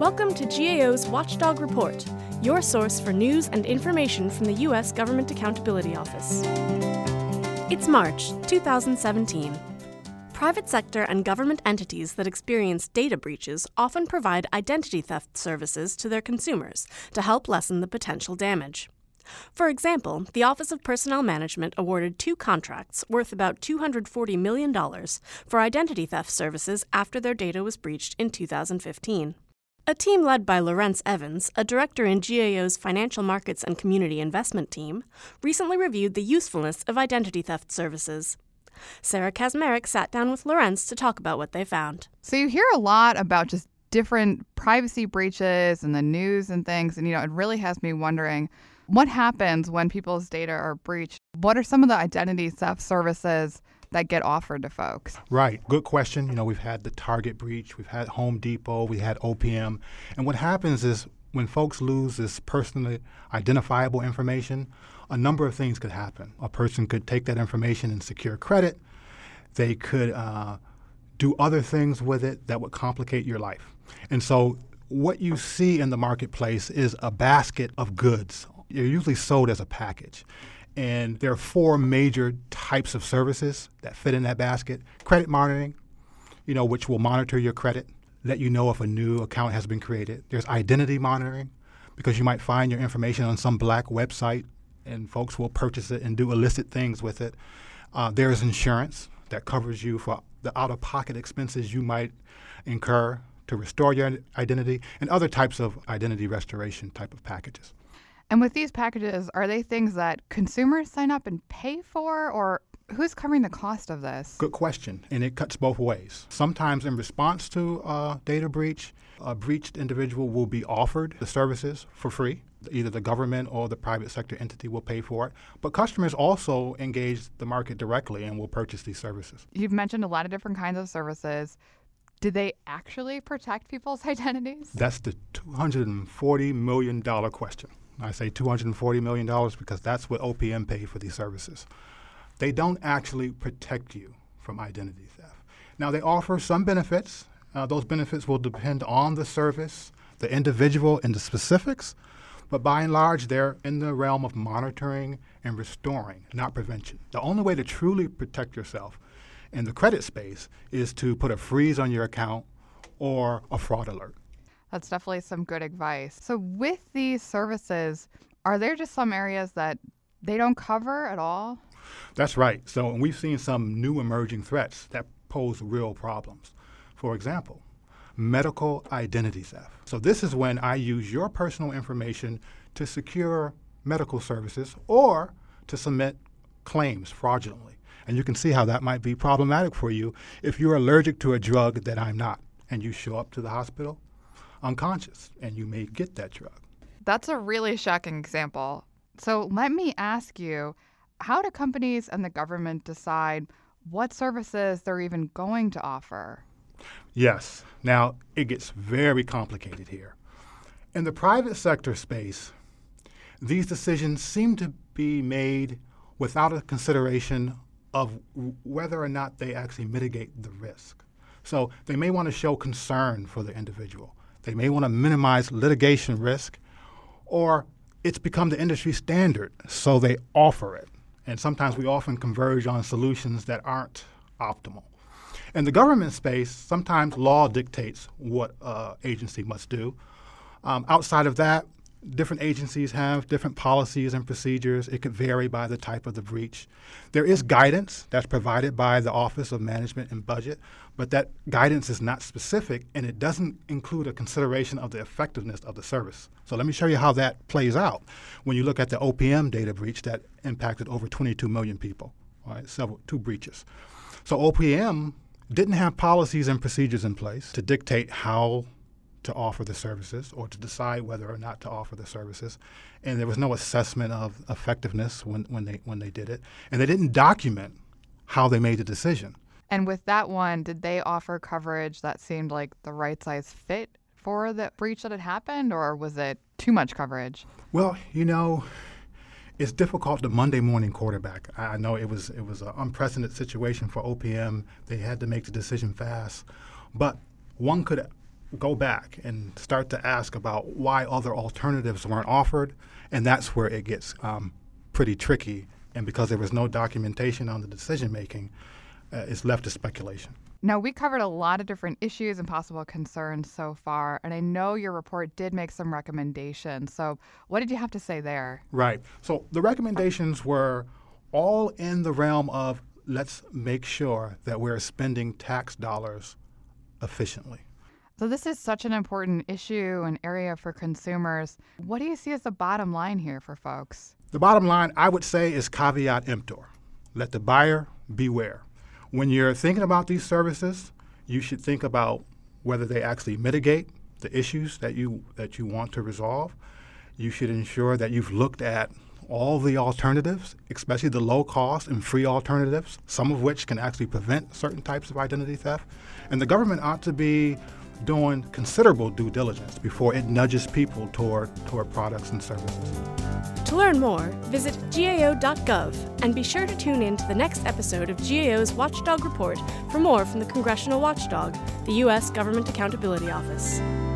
Welcome to GAO's Watchdog Report, your source for news and information from the U.S. Government Accountability Office. It's March 2017. Private sector and government entities that experience data breaches often provide identity theft services to their consumers to help lessen the potential damage. For example, the Office of Personnel Management awarded 2 contracts worth about $240 million for identity theft services after their data was breached in 2015. A team led by Laurence Evans, a director in GAO's Financial Markets and Community Investment team, recently reviewed the usefulness of identity theft services. Sarah Kazmarek sat down with Laurence to talk about what they found. So you hear a lot about just different privacy breaches in the news and things, and it really has me wondering, what happens when people's data are breached? What are some of the identity theft services that get offered to folks? Right. Good question. We've had the Target breach, we've had Home Depot, we had OPM. And what happens is when folks lose this personally identifiable information, a number of things could happen. A person could take that information and secure credit. They could do other things with it that would complicate your life. And so what you see in the marketplace is a basket of goods. They're usually sold as a package. And there are 4 major types of services that fit in that basket. Credit monitoring, which will monitor your credit, let you know if a new account has been created. There's identity monitoring, because you might find your information on some black website and folks will purchase it and do illicit things with it. There's insurance that covers you for the out-of-pocket expenses you might incur to restore your identity, and other types of identity restoration type of packages. And with these packages, are they things that consumers sign up and pay for, or who's covering the cost of this? Good question, and it cuts both ways. Sometimes in response to a data breach, a breached individual will be offered the services for free. Either the government or the private sector entity will pay for it. But customers also engage the market directly and will purchase these services. You've mentioned a lot of different kinds of services. Do they actually protect people's identities? That's the $240 million question. I say $240 million because that's what OPM paid for these services. They don't actually protect you from identity theft. Now, they offer some benefits. Those benefits will depend on the service, the individual, and the specifics. But by and large, they're in the realm of monitoring and restoring, not prevention. The only way to truly protect yourself in the credit space is to put a freeze on your account or a fraud alert. That's definitely some good advice. So with these services, are there just some areas that they don't cover at all? That's right. So we've seen some new emerging threats that pose real problems. For example, medical identity theft. So this is when I use your personal information to secure medical services or to submit claims fraudulently. And you can see how that might be problematic for you if you're allergic to a drug that I'm not, and you show up to the hospital unconscious, and you may get that drug. That's a really shocking example. So let me ask you, how do companies and the government decide what services they're even going to offer? Yes. Now, it gets very complicated here. In the private sector space, these decisions seem to be made without a consideration of whether or not they actually mitigate the risk. So they may want to show concern for the individual. They may want to minimize litigation risk, or it's become the industry standard, so they offer it. And sometimes we often converge on solutions that aren't optimal. In the government space, sometimes law dictates what agency must do. Outside of that, different agencies have different policies and procedures. It could vary by the type of the breach. There is guidance that's provided by the Office of Management and Budget, but that guidance is not specific, and it doesn't include a consideration of the effectiveness of the service. So let me show you how that plays out when you look at the OPM data breach that impacted over 22 million people, right? 2 breaches. So OPM didn't have policies and procedures in place to dictate how to offer the services or to decide whether or not to offer the services. And there was no assessment of effectiveness when they did it. And they didn't document how they made the decision. And with that one, did they offer coverage that seemed like the right size fit for the breach that had happened, or was it too much coverage? Well, it's difficult to Monday morning quarterback. I know it was an unprecedented situation for OPM. They had to make the decision fast. But one could go back and start to ask about why other alternatives weren't offered, and that's where it gets pretty tricky. And because there was no documentation on the decision making, it's left to speculation. Now, we covered a lot of different issues and possible concerns so far, and I know your report did make some recommendations. So what did you have to say there? Right. So the recommendations were all in the realm of let's make sure that we're spending tax dollars efficiently. So this is such an important issue and area for consumers. What do you see as the bottom line here for folks? The bottom line, I would say, is caveat emptor. Let the buyer beware. When you're thinking about these services, you should think about whether they actually mitigate the issues that you want to resolve. You should ensure that you've looked at all the alternatives, especially the low cost and free alternatives, some of which can actually prevent certain types of identity theft. And the government ought to be doing considerable due diligence before it nudges people toward products and services. To learn more, visit GAO.gov and be sure to tune in to the next episode of GAO's Watchdog Report for more from the Congressional Watchdog, the U.S. Government Accountability Office.